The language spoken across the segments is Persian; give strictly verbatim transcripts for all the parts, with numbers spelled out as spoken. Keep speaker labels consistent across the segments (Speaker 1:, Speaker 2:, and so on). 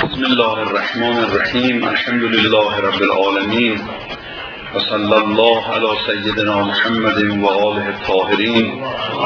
Speaker 1: بسم الله الرحمن الرحیم. الحمد لله رب العالمین و صلی الله علی سیدنا محمد و آله الطاهرین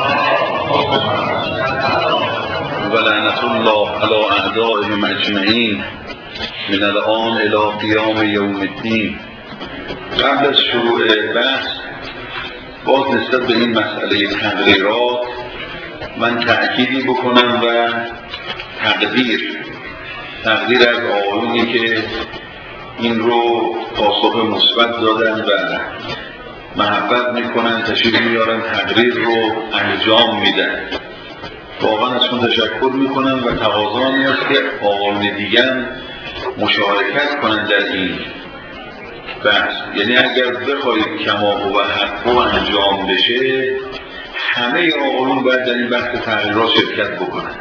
Speaker 1: و لعنت الله علی اعدائهم اجمعین من الان الی قیام یوم الدین. قبل از شروع بحث باز نسبت به این مسئله تغییرات من تأکیدی بکنم و تقدیر تقدیر از آقایونی که این رو پاسخ مثبت دادن و محبت میکنن، تشریف میارن، تقریر رو انجام میدن. واقعا ازشون تشکر میکنم و تقاضا میاد که آقایون دیگر مشارکت کنن در این بحث. یعنی اگر بخواید کماهو و حقو انجام بشه، همه آقایون باید در این بحث تغییرات شرکت بکنن.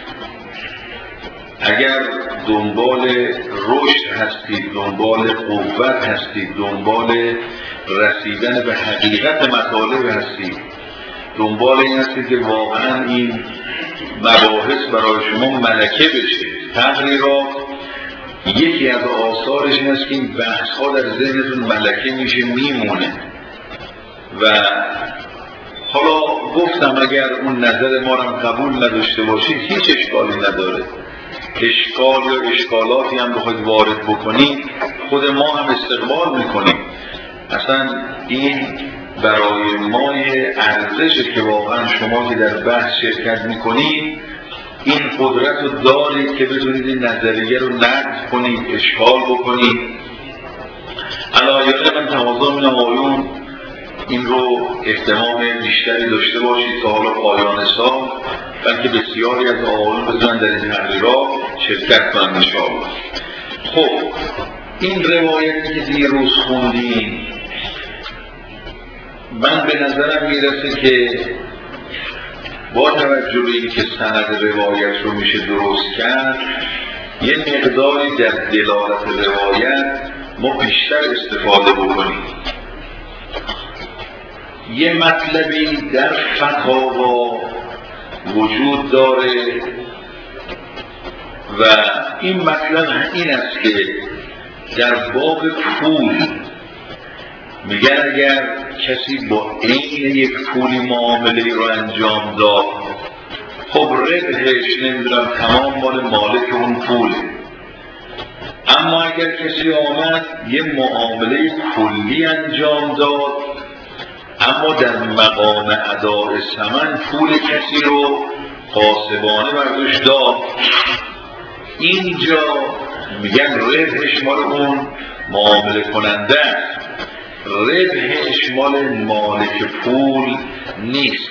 Speaker 1: اگر دنبال رشد هستید، دنبال قوت هستید، دنبال رسیدن به حقیقت مطالب هستید، دنبال این هستید که واقعا این مباحث برای شما ملکه بشه، تغییرات یکی از آثارش این است که این بحث ها در ذهنتون ملکه میشه، میمونه. و حالا گفتم اگر اون نظر ما رو قبول نداشته باشید هیچ اشکالی نداره. اشکال یا اشکالاتی هم بخواید وارد بکنید خود ما هم استقبال میکنیم. اصلا این برای ما ارزشه که واقعا شما که در بحث شرکت میکنید این قدرت رو دارید که بتونید این نظریه رو نقد کنید، اشکال بکنید. علایقه من تقاضا می‌کنم آقایون این رو اهتمام بیشتری داشته باشید تا حالا پایان سال، بلکه بسیاری از آقایون بزنن در این تغییرات شرکت کنن انشاءالله. خب این روایتی که دیروز خوندیم من به نظرم میرسه که با توجه به اینکه سند روایت رو میشه درست کرد، یه مقداری در دلالت روایت ما بیشتر استفاده بکنیم. یه مطلبی در فتاوا وجود داره و این مطلب این است که در باب پول میگن اگر کسی با عین یک پولی معامله رو انجام داد، خب ربحش نمیدونم تمام مال مالک اون پوله. اما اگر کسی آمد یه معامله کلی انجام داد اما در مقام اداء ثمن پول کسی رو غاصبانه برداشت داد، اینجا میگن ربحش مال اون معامله کننده است، ربحش مال مالک پول نیست.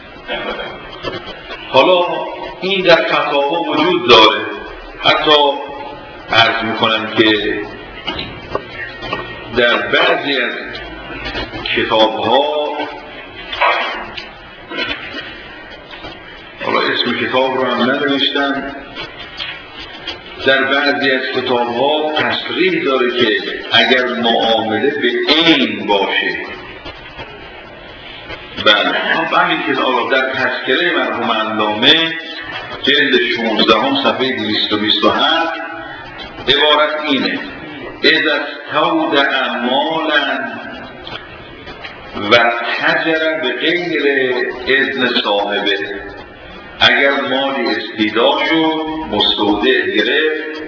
Speaker 1: حالا این در فتاوا وجود داره. حتی عرض میکنم که در بعضی از کتاب ها، حالا اسم کتاب رو هم ننوشتم، در بعضی از کتاب ها تصریح داره که اگر معامله به عین باشه، بله همین کتاب در تذکره مرحوم علامه جلد شانزده هم صفحه دویست و بیست و هفت عبارت اینه: اذا استودع مالا و تجر به غیر اذن صاحبه، اگر مالی استیدا شد مستودع گرفت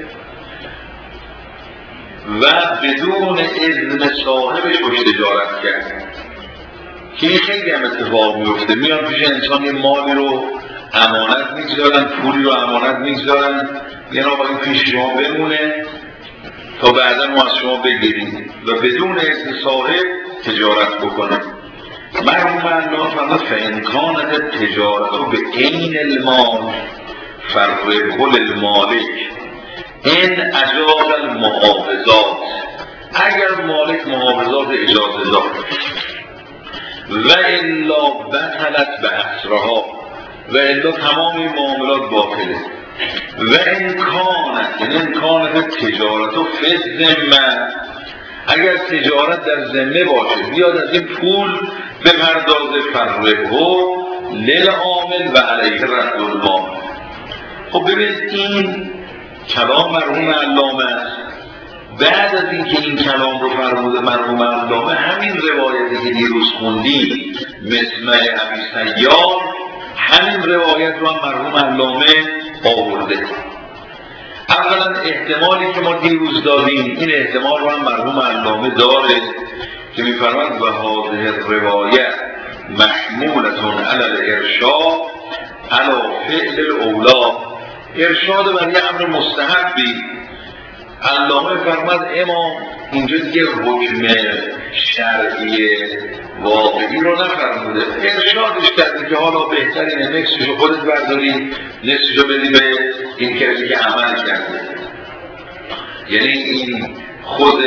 Speaker 1: و بدون اذن صاحبش باش تجارت کرد، که این خیلی هم اتفاق میفته. میان پیش انسان یه مالی رو امانت میگذارن، پولی رو امانت میگذارن، یه آقا این پیش شما بمونه تا بعدا ما از شما بگیریم و بدون اذن صاحب تجارت بکنه. مرحوم علامه فرمود فإن كانت التجارة بعین المال فالربح للمالک ان اجاز المحافظات، اگر مالک محافظات اجازه داد، و الا بطلت به اسرها، و الا تمام این معاملات باطله. و ان کانت یعنی ان کانت تجارت و فی الذمه، اگر تجارت در ذمه باشه بیاد از این پول بپردازه، فالربح للعامل و علیه رد المال. خب ببینید این کلام مرحوم علامه است. بعد از اینکه این کلام رو فرموده مرحوم علامه، همین روایتی که دیروز خوندیم مسمع ابی سیار، همین روایت رو هم مرحوم علامه آورده. اولا احتمالی که ما دیروز دادیم، این احتمال رو هم مرحوم علامه داره که می‌فرماید و هذه الروایت محمولة علی الارشاد علی فعل الاولی، ارشاد بر یه امر مستحبی. علامه فرماد امام اینجا دیگه حکم شرعی واقعی رو نفرموده، ارشادش کرده که حالا بهترینه نصفشو خودت برداری، نصفشو بدی به این کسی که عمل کرده. یعنی این خود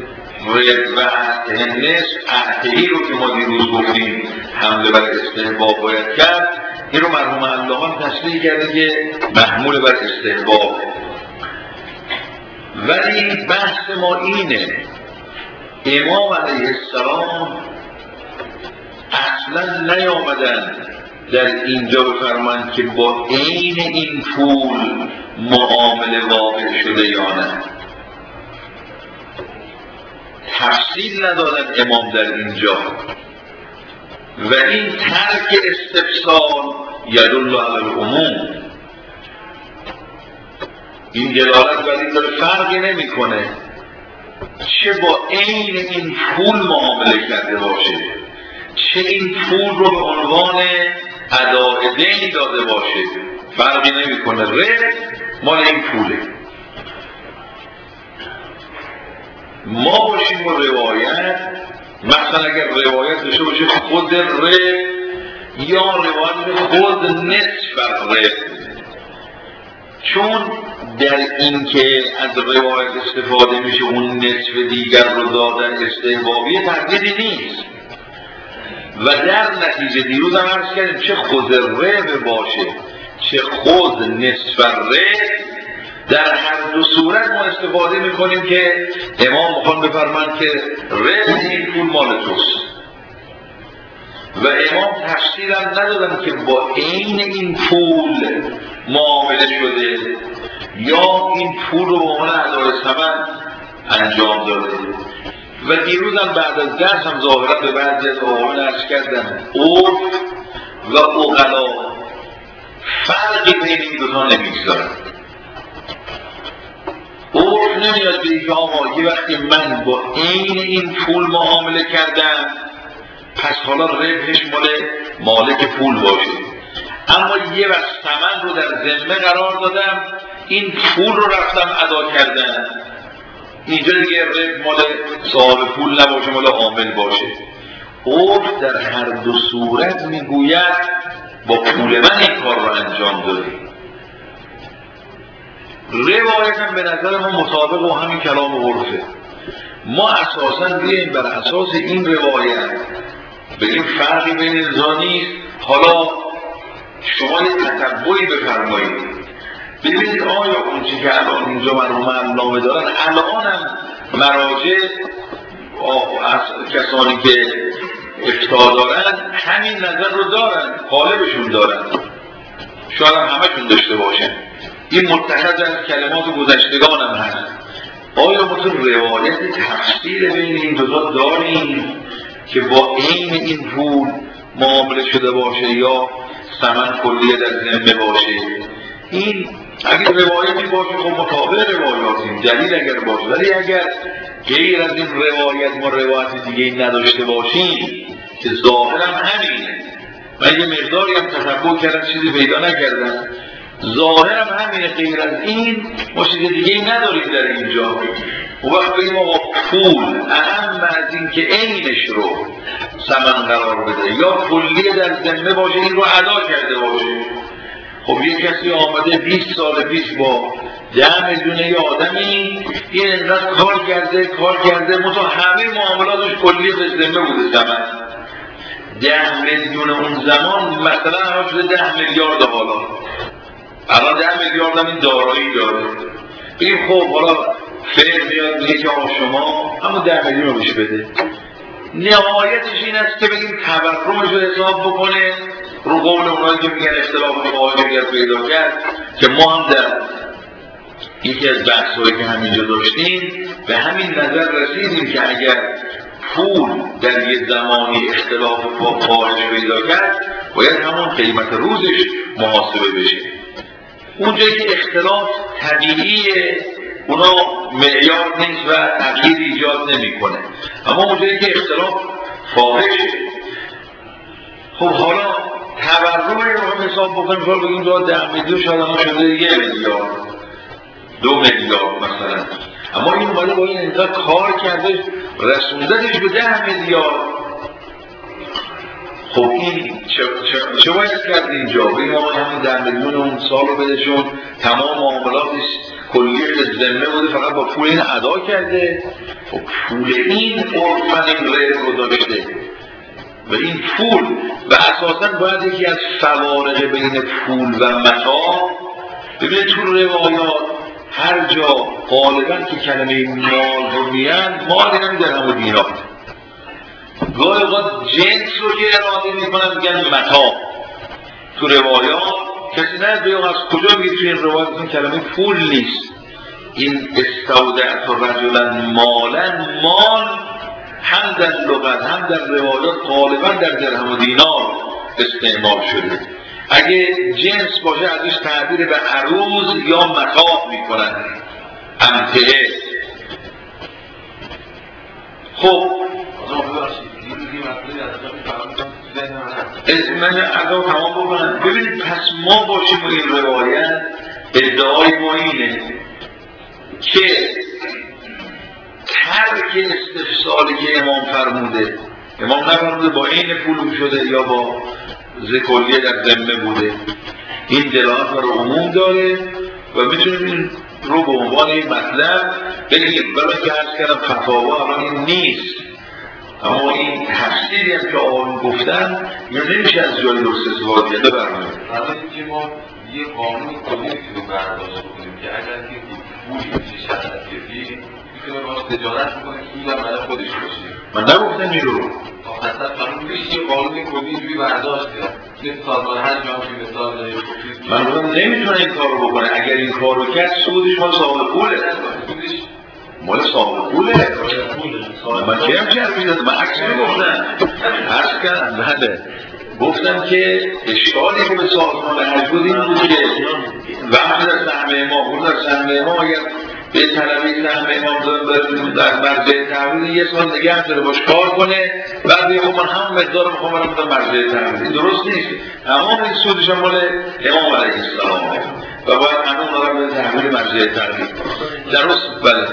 Speaker 1: و نصف اعتهی رو که ما دیروز گفتیم حمله بر استحباب باید کرد، این رو مرحوم علامه تصریح کرده که محمول بر استحباب. ولی بحث ما اینه، امام علیه السلام اصلا نیامدن در اینجا بفرمایند که با عین این پول معامله واقع شده یا نه. تفصیل ندادن امام در اینجا و این ترک استفسار یدل علی العموم، این دلالت بر این داره فرقی نمی کنه چه با عین این پول معامله کرده باشه، چه این پول رو به عنوان اداء دین داده باشه، فرقی نمی کنه، ره مال این پوله. ما باشیم با روایت، مثلا اگر روایت داشته باشه خود ره یا روایت خود نصف ره، چون در این که از روایت استفاده میشه اون نصف دیگر رو دادن استحبابی تردیدی نیست و در نتیجه دیروز هم عرض کردیم چه خود ره باشه چه خود نصف ره، در هر دو صورت ما استفاده میکنیم که امام میخوان بفرمایند که ره این پول مال توست و امام تفسیر هم ندادن که با عین این پول معامله شده یا این پول رو به عنوان ادای ثمن انجام داده. و دیروز هم بعد از درس هم ظاهرا به بعضی از آقایون عرض کردن عرف و عقلا فرقی بین این دوتا نمیگذارن. عرف نمیاد به اینکه آقا یه وقتی من با عین این پول معامله کردم پس حالا ربحش مال مالک پول باشه، اما یه وقت ثمن رو در ذمه قرار دادم، این پول رو رفتم ادا کردم، اینجا دیگه ربح مال صاحب پول نباشه، مال عامل باشه. عرف در هر دو صورت میگوید با پول من این کار رو انجام دادی. روایت هم به نظر ما مطابق و همین کلام عرفه. ما اساساً بیاییم بر اساس این روایت بگیم فرقی بین اینجا نیست. حالا شما یه تتبعی بفرمایید ببینید آیا اون چی که الان اینجا مرحوم علامه دارن الان هم مراجع از کسانی که افتاء دارن همین نظر رو دارن، غالبشون دارن، شاید هم همشون داشته باشن، این متخذ از کلمات گذشتگان هم هست. آیا ما تو روایت تفصیل بین این دوتا داریم که با عین این پول معامله شده باشه یا ثمن کلیه در ذمه باشه؟ این اگر روایتی باشه خب مطابق روایاتیم، دلیل اگر باشه، ولی اگر غیر از این روایت ما روایت دیگه نداشته باشیم که ظاهرم همینه، من یه مقداری هم تفکر کردم چیزی پیدا نکردم، ظاهرم همینه، غیر از این ما چیز دیگه نداریم در اینجا. و وقت بگیم آقا پول اهم از این که عینش رو ثمن قرار بده یا کلیه در ذمه باشه این رو ادا کرده باشه. خب یه کسی آمده بیست سال پیش با ده میلیون یه آدمی این انقدر کار کرده کار کرده مطمئن همه معاملاتش کلیه به ذمه بوده ثمن. ده میلیون اون زمان مثلا هم شده ده میلیارد حالا الان ده میلیارد هم این دارایی داره. این خب حالا فعل میاد میگه که آقا شما همون ده میلیون رو بهش بده. نهایتش این است که بگیم تورمش رو حساب بکنه رو قول اونایی که میگن اختلاف قواعد دیگر پیدا کرد که ما هم در یکی از بحث‌هایی که همینجا داشتیم به همین نظر رسیدیم که اگر پول در یک زمانی اختلاف با خارج پیدا کرد باید همون قیمت روزش محاسبه بشه. اونجایی که اختلاف طبیعیه اونا معیار نیست و تغییر ایجاد نمی‌کنه، اما اونجایی که اختلاف فاحشه. خب حالا تورم رو هم حساب بکنیم، مثلا بگیم دو ده میلیون شاید الان شده یه میلیارد دو میلیارد مثلا، اما این اومده با این انقدر کار کرده رسوندتش به ده میلیارد. خب این چه, چه, چه باید کرد اینجا؟ بگیم آقا همین ده میلیون اون سال رو بدهشون، تمام معاملاتش کلیه ذمه بوده، فقط با پول این ادا کرده. خب پول این عرفاً این غیر رو داشته و این پول و اساساً باید یکی از فوارق بین پول و متاع. ببینید تو روایات هر جا غالباً که کلمه مال رو میان، مال یعنی درهم و دینار. گاهی اوقات جنس رو که اراده میکنن میگن متاع. تو روایات کسی نه بیان از کجا میگه توی این روایات این کلمه پول نیست. این استودعت رجلا مالا، مال هم در لغت هم در روایات غالبا در درهم و دینار استعمال شده. اگه جنس باشه ازش تعبیر به عروض یا متاع میکنن، امتعه. خب من ادعا تمام بکنم. ببینید پس ما باشیم و این روایت ادعای ما اینه که ترک استفسالی که امام فرموده، امام نفرموده با این پول شده یا با ذکریه در ذمه بوده، این دلالت رو عموم داره و میتونیم این رو به عنوان این مطلب بگیم. برای که عرض کردم فتاوا الان این نیست، اما این تفسیری هم که آقایون گفتن یا نمیشه از جای درست استفاده کرده. برمونه
Speaker 2: حالا اینکه ما یه قانون کلی رو برداشت بکنیم که اگر که پولی میشه شخصیتی میتونه باش تجارت بکنه که این عمل خودش باشه.
Speaker 1: من نگفتم این رو
Speaker 2: حسد قانون میشه یه قانون کلی روی برداشت که سازمان هر جا که مثال داره.
Speaker 1: من گفتم نمیتونه این کار رو بکنه. اگر این کار رو کرد سودش مال صاحب پوله، مال صاحب پوله. من چه هم چه حرفی دادم؟ من عکس رو گفتم عرض کردم. بله گفتم که اشکالی که به سازمان حجود این بود که وقتی در سهم ما بود در سهم ما اگر به طلبی سهم امام در مرجع تحویل یه سال نگه داره باش کار کنه بعد بگه من همون مقدار رو میخوام برم در مرجع تحویل. این درست نیست. تمام این سودش هم مال امام علیه السلام و باید همون رو به تحویل مرجع تحویل. درست؟ بله.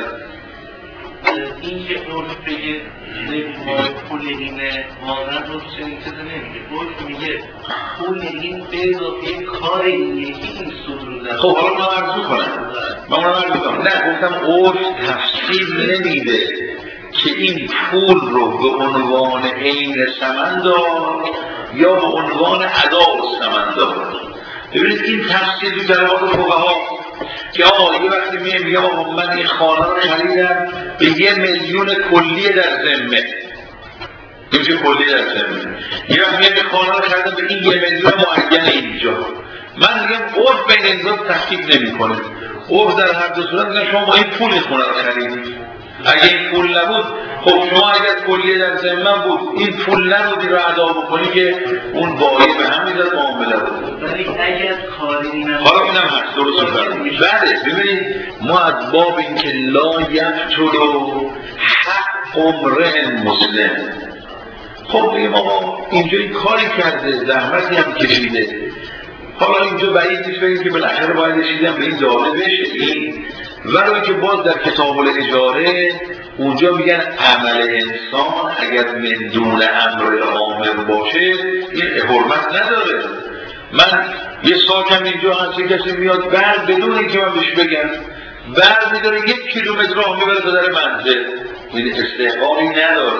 Speaker 3: این که عرف بگه پول اینه واقعا رو چنین چیزی نمیگه. عرف میگه پول این به اضافه کار اینه که این سود رو در
Speaker 1: خب حالا من عرض میکنم من عرض میکنم نه گفتم عرف تفصیل نمیده که این پول رو به عنوان عین ثمندار یا به عنوان ادا و ثمندار. ببینید این تفصیل تو کلمات فقها که آقا یه وقتی میگه میگه آقا من این خانه رو خریدم به یه میلیون کلیه در ذمه، این میشه کلیه در ذمه. یه وقتی میگه خانه رو خریدم به این یه میلیون معین اینجا. من میگم عرف بین این دو تفکیک نمیکنه. عرف در هر دو صورت میگه شما با این پول این خونه رو خریدید. اگه این پول نبود خب شما اگر کلیه در ذمه بود این پول نبودی رو ادا بکنی که اون بایی به هم میزد معامله بود.
Speaker 3: ولی اگر کاری نبود
Speaker 1: حالا اینم هست درست می‌فرمایید. بله ببینید ما از باب این که لا یفتر حق امرئ مسلم. خب بگیم آقا اینجا این کاری کرده زحمتی هم کشیده، حالا اینجا بعید نیست بگیم که بالاخره باید رسیدن به این داده بشه این. ولی که باز در کتاب الاجاره اونجا میگن عمل انسان اگر من دون امر عامر باشه این حرمت نداره. من یه ساکم اینجا هست کسی میاد بعد بدون اینکه من بهش بگم بعد میداره یک کیلومتر راه میبره تا در منزل، این استحقاقی نداره،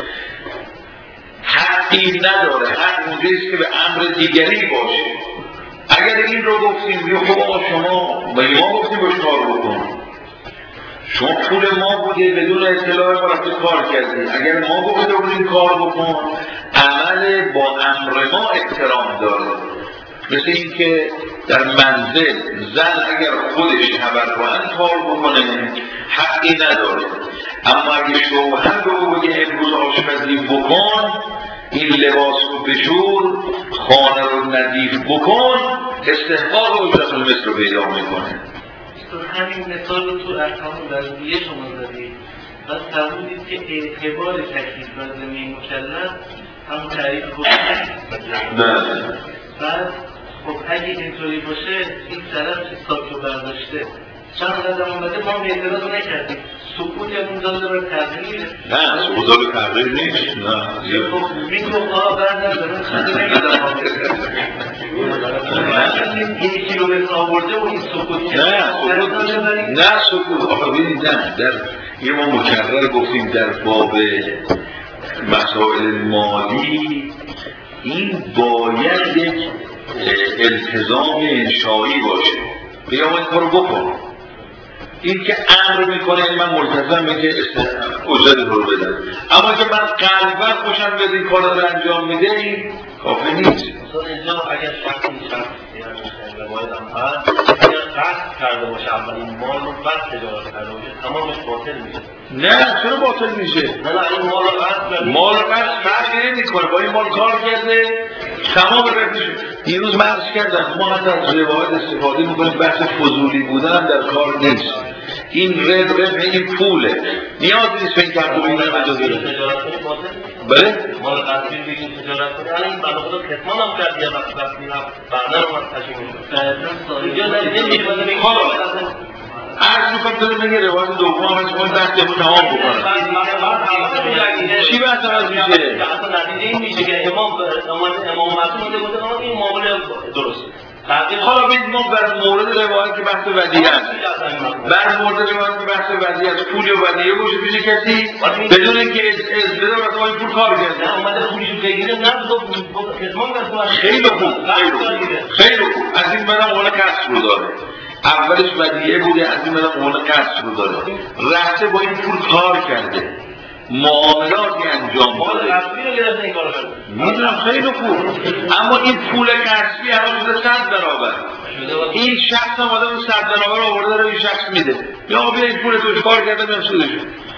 Speaker 1: حقی نداره. حق اونجاییست که به امر دیگری باشه. اگر این رو گفتیم یا خب آقا شما با ما گفتیم باش کار بکن، شما پول ما بوده بدون اطلاع ما رفتی کار کردی، اگر ما گفته بودیم کار بکن عمل با امر ما احترام داره. مثل اینکه در منزل زن اگر خودش تبرعاً کار بکنه حقی نداره، اما اگه شوهر رو بگه امروز آشپزی بکن، این لباس رو بشور، خانه رو نظیف بکن، استحقاق اجرت المثل رو پیدا میکنه.
Speaker 3: تو همین مثال رو تو احکام وضعیه شما زدید و فرمودید که اعتبار تکلیف لازمه مکلف همون تعریف بود.
Speaker 1: بله.
Speaker 3: بعد خب اگه اینطوری باشه این طرف حساب رو برداشته چند قدم اومده ما هم اعتراض نکردیم، سکوت همون داده رو تغییر
Speaker 1: نه سکوت رو تغییر نیست. نه
Speaker 3: خب میگو آقا بردن دارم خیلی نمیدم یکی رو به آورده و این سکوت
Speaker 1: نه سکوت نه سکوت آقا ببینید نه در یه ما مکرر گفتیم در باب مسائل مالی این باید یک التزام انشایی باشه، بگم این کارو بکن. این که امر میکنه یعنی من ملتزمم که اجرت رو بدم، اما که من قلبا خوشم بیاد این کار رو انجام میده این کافی نیست.
Speaker 3: مثلا اینجا اگر شخصی شخص یعنی روایت هم هست اگر قصد کرده باشه اولین مال رو بس تجارت کرده باشه تمامش باطل میشه.
Speaker 1: نه چرا باطل میشه؟
Speaker 3: نه نه این مال رو قصد
Speaker 1: مال رو قصد فرقی نمیکنه، با این مال کار کرده تمام رفتش. دیروز من عرض کردم ما حتی از روایت استفاده میکنیم، بحث فضولی بودن هم در کار نیست. این رد رد این پوله، نیاز نیست به این تحقیق این رو مجاز داره. بله؟
Speaker 3: مال قصدی بگیم تجارت کنی، الان این بنده خدا کتمان هم کرد یه وقت وقت میرم بعدا رو من تشکیل میکنم.
Speaker 1: عرض میکنم تو میگه روایت دوم هم شما بحث رو تمام بکنم. چی بحث هم میشه؟
Speaker 3: اصلا نتیجه این میشه که امام امام معصوم بوده بوده اما این معامله درست.
Speaker 1: حالا بید ما بر مورد روایت که بحث ودیعه است، بر مورد روایت که بحث ودیعه است، پولی و ودیعه باشه پیش کسی بدون اینکه از بده مثلا این پول کار کرده
Speaker 3: نه اومده پولیشو بگیره نه گفت کتمان کرد.
Speaker 1: خیلی خوب خیلی خوب از این برم اون کسب رو داره، اولش ودیعه بوده، از این برم اون کسب رو داره، رفته با این پول کار کرده، معاملاتی انجام داده. میدونم خیلی خوب، اما این پول کسبی الان شده صد برابر. این شخص هم آدم صد برابر آورده رو این شخص میده، یا بیا این پول توش کار کرده بیم سودشو.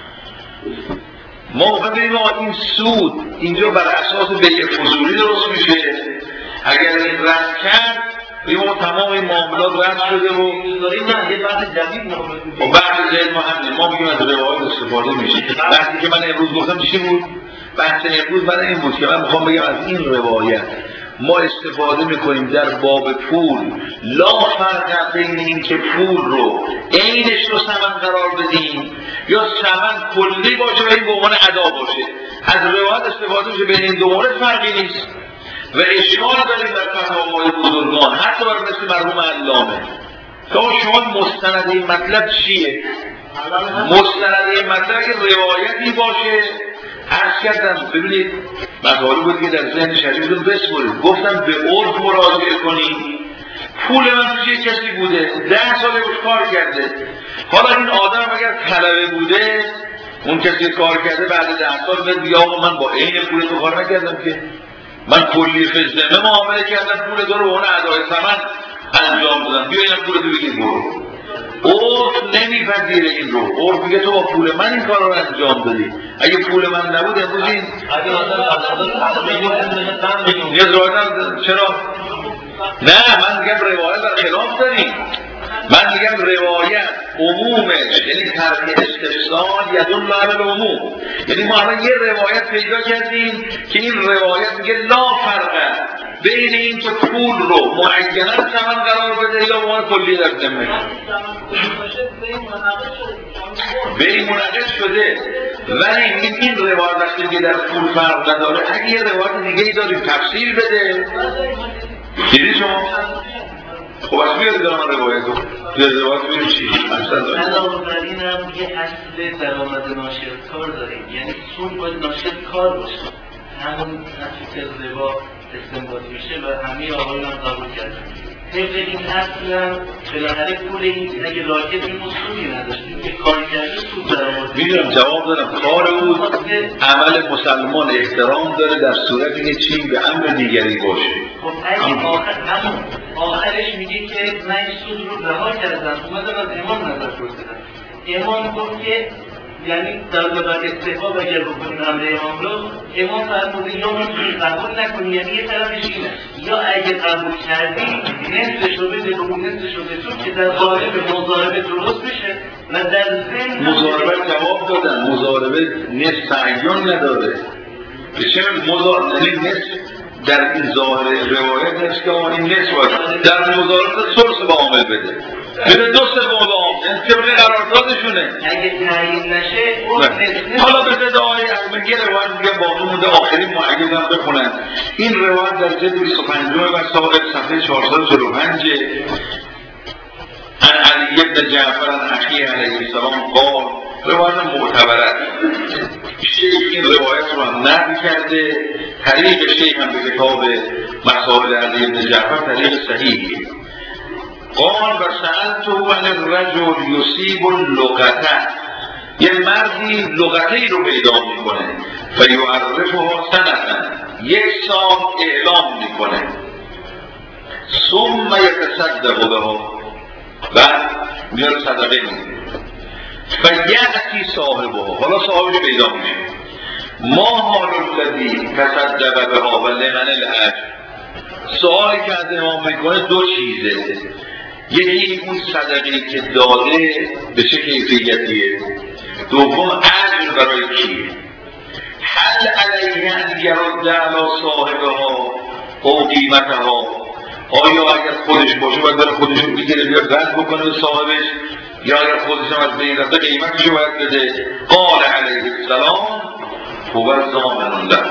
Speaker 1: ما موقع بگیم این سود اینجا بر اساس بیع فضولی درست میشه، اگر این رد کرد بگیم تمام این معاملات رد شده و
Speaker 3: داریم نه یه بحث جدید نمونه
Speaker 1: و بحث جدید مهمه. ما بگیم از روایت استفاده میشه. بحثی که من امروز گفتم چی بود؟ بحث امروز من این بود که من میخوام بگم از این روایت ما استفاده میکنیم در باب پول لا فرق بین این که پول رو عینش رو ثمن قرار بدیم یا ثمن کلی باشه و این به عنوان ادا باشه. از روایت استفاده میشه بین این دو مورد فرقی نیست و اشکال داریم در فتاوای بزرگان حتی بر مثل مرحوم علامه. تا شما مستند این مطلب چیه؟ مستند این مطلب که روایتی باشه. عرض کردم ببینید مطالب بود که در ذهن شریف رو بسپرید، گفتم به عرف مراجعه کنید. پول من پیش کسی بوده ده ساله روش کار کرده، حالا این آدم اگر طلبه بوده اون کسی کار کرده بعد ده سال میاد بگه آقا من با عین پول تو کار نکردم که من کلی فزدمه معامله کردم، پول تو رو به اون ادای ثمن انجام دادم، بیا این پول تو بگیر برو. عرف نمیپذیره این رو. عرف میگه تو با پول من این کار رو انجام دادی، اگه پول من نبود امروز این یه روایت چرا؟ نه من میگم روایت در خلاف داریم. من میگم روایت عمومش یعنی ترک استفسار یدل علی العموم، یعنی ما الان یه روایت پیدا کردیم که این روایت میگه لا فرقه بین این که پول رو معیناً ثمن قرار بده یا ما کلی در ذمه به این منعقد شده. ولی این این روایت وقتی که در پول فرق نداره، اگه یه روایت دیگه ای داریم تفصیل بده دیدی شما خب از بیاری دارم روایت رو یه روایت ببینیم چی
Speaker 3: علاوه بر این هم یه اصل درآمد ناشرکار داریم، یعنی سود باید ناشرکار باشه. همون اصلی که ربا استنباط میشه و همه آقایون هم قبول کردن. طبق این اصل هم بالاخره پول این اگه راکت این سودی نداشت، این که کار کرده سود درآمد.
Speaker 1: میدونم جواب دارم کار او عمل مسلمان احترام داره در صورتی که چی به امر دیگری باشه.
Speaker 3: خب اگه آخر همون آخرش میگه که من این سود رو رها کردم، اومدم از امام نظر پرسیدم، امام گفت که یعنی در بعد استحباب اگر بکنیم امر امام رو، امام فرموده یا میتونی قبول نکنی، یعنی یه طرفش اینه یا اگه قبول کردی نصفش رو بده به اون نصفش رو بده که در قالب مضاربه درست بشه و در ضمن
Speaker 1: مضاربه جواب دادن، مضاربه نصف تعین نداره. چرا مضاربه نصف در این ظاهر روایت هست که آن این نصف باید در مضاربه ثلث به عامل بده، بده دو سوم به عامل، طبق قراردادشونه.
Speaker 3: اگه تعیین نشه اون نصف.
Speaker 1: حالا به جد آقای احمدی روایت دیگه باقی مونده آخرین معید هم بخونن. این روایت در جلد بیست و پنج و صاحب صفحه چهارصد و چهل و پنج عن علی بن جعفر عن اخی علیه السلام قال، روایت معتبره. شیخ این روایت رو هم نقل کرده، طریق شیخ هم به کتاب مسائل علی بن جعفر طریق صحیحی. قال و سألته عن الرجل یصیب اللغته، یه مردی لغته‌ای رو پیدا میکنه، فیعرفها سنة، یک سال اعلام میکنه، ثم یتصدق بها، بعد میاد صدقه میده، فیأتی صاحبها، حالا صاحبش پیدا میشه، ما حال الذی تصدق بها و لمن الاجر. سوالی که از امام میکنه دو چیزه، یکی اون صدقه‌ای که داده به چه کیفیتیه، دوم اجر برای کیه. هل علیه ان یرد علی صاحبها او قیمتها، آیا اگر خودش باشه باید برای خودش رو بگیره بیاد رد بکنه به صاحبش، یا اگر خودش هم از بین رفته قیمتش رو باید بده؟ قال علیه السلام هو ضامن له،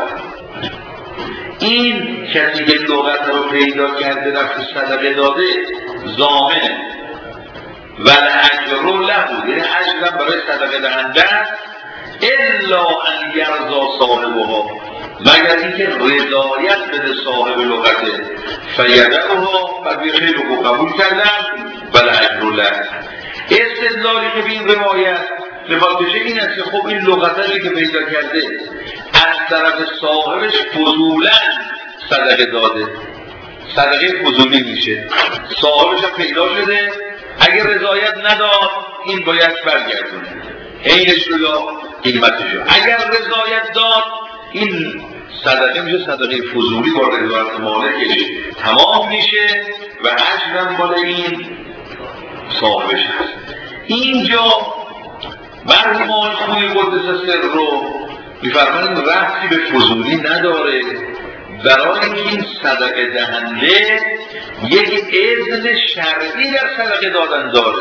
Speaker 1: این کسی که لغت رو پیدا کرده رفت صدقه داده ضامنه، و الاجر له، یعنی اجرم برای صدقه دهنده الا ان یرضا صاحبها، مگر اینکه رضایت بده صاحب لغته، فیدعها، و خیلی رو قبول کردن، و الاجر له. استدلالی که به این روایت نفاق بشه این است که خب این لغتری که پیدا کرده از طرف صاحبش فضولا صدقه داده، صدقه فضولی میشه، صاحبش هم پیدا شده، اگر رضایت نداد این باید برگردونه عینش رو یا قیمتش رو، اگر رضایت داد این صدقه میشه صدقه فضولی، با رضایت مالکش تمام میشه و اجرم بالای این صاحبش هست. اینجا مرحوم خوی قدس سر رو میفرمایند ربطی به فضولی نداره، برای اینکه این صدقه دهنده یک اذن شرعی در صدقه دادن داره.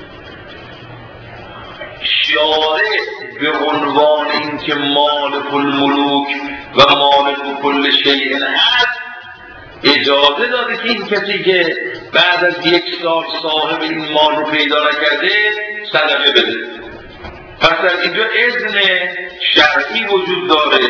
Speaker 1: شارع به عنوان اینکه مالک الملوک و مالک کل شیء هست اجازه داده که این کسی که بعد از یک سال صاحب این مال رو پیدا نکرده صدقه بده. پس در اینجا اذن شرعی وجود داره.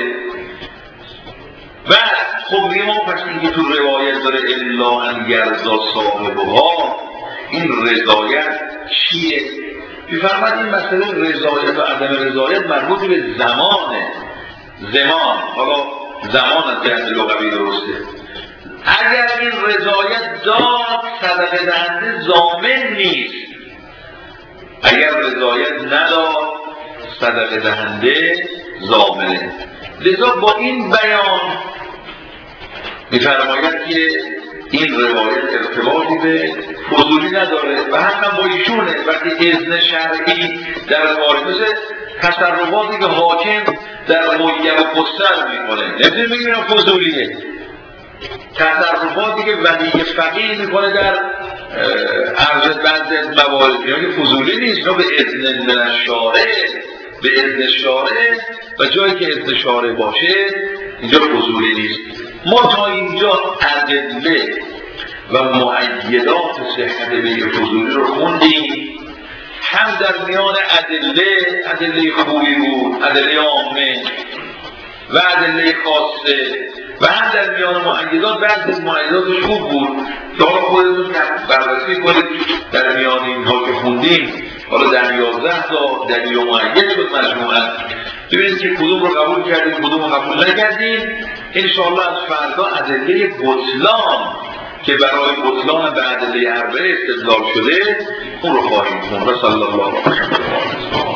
Speaker 1: و خب ما پس اینکه تو روایت داره الا ان یرضا صاحبها، این رضایت چیه؟ میفرماد این مسئله رضایت و عدم رضایت مربوط به زمانه، زمان، حالا زمان از جهت لغوی درسته. اگر این رضایت داد صدقه دهنده ضامن نیست، اگر رضایت نداد صدقه دهنده ضامنه. لذا با این بیان میفرماید که این روایت ارتباطی به فضولی نداره و هم با ایشونه. وقتی اذن شرعی در کار مثل تصرفاتی که حاکم در مویه و خسر میکنه نمیتونی بگیرم فضولیه، تصرفاتی که ولی فقیه میکنه در عرض بعض از موارد که فضولی نیست، نه به اذن من شارع، به اذن شارع و جایی که اذن شارع باشه اینجا فضولی نیست. ما تا اینجا ادله و مؤیدات صحت بیع فضولی رو خوندیم، هم در میان ادله، ادله خوبی بود، ادله عامه و ادله خاصه، و هم در میان مؤیدات بعضی از مؤیداتش خوب بود که حالا خودتون بررسی کنید در میان اینها که خوندیم. حالا در یازده تا دلیل و مؤید شد مجموعاً، ببینید که کدوم رو قبول کردیم کدوم رو قبول نکردیم. انشاءالله از فردا ادله بطلان که برای بطلان به ادله اربعه استدلال شده اون رو خواهیم خوند. و صلی الله علیه و سلم.